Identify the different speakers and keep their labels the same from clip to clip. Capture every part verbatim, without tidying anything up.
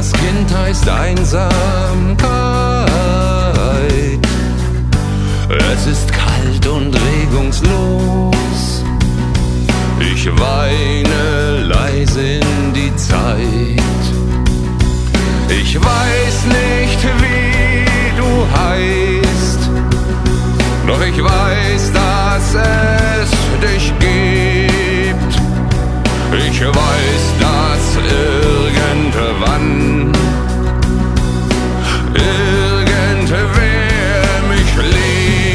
Speaker 1: das Kind heißt Einsamkeit. Es ist kalt und regungslos. Ich weine leise in die Zeit. Ich weiß nicht, wie du heißt, doch ich weiß, dass es dich gibt. Ich weiß, dass irgendwann irgendwer mich liebt.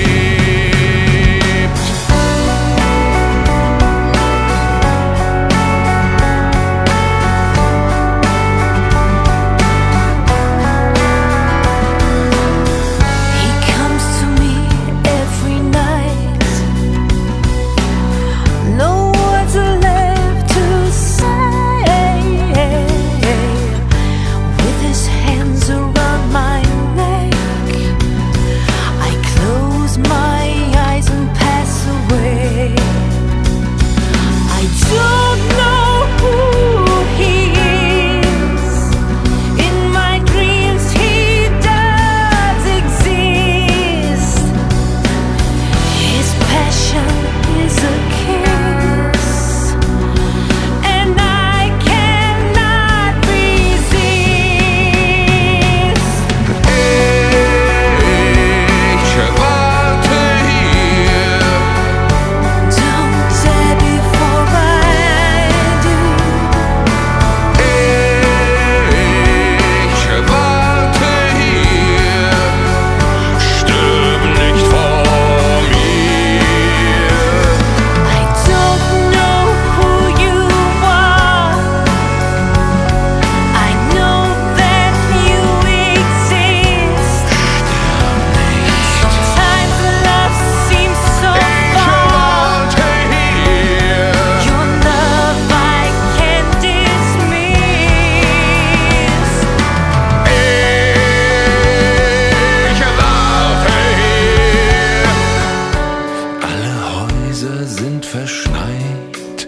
Speaker 1: Sind verschneit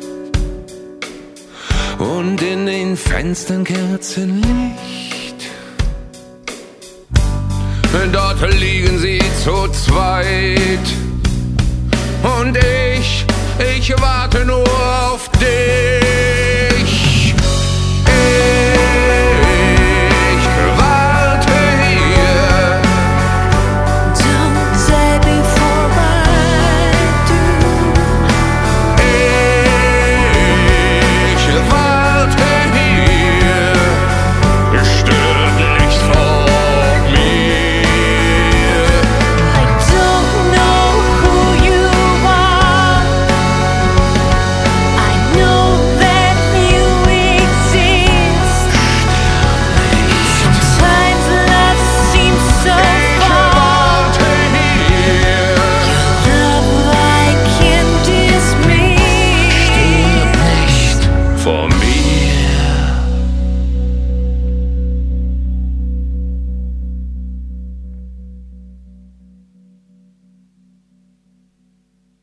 Speaker 1: und in den Fenstern Kerzenlicht. Dort liegen sie zu zweit und ich, ich warte nur auf dich.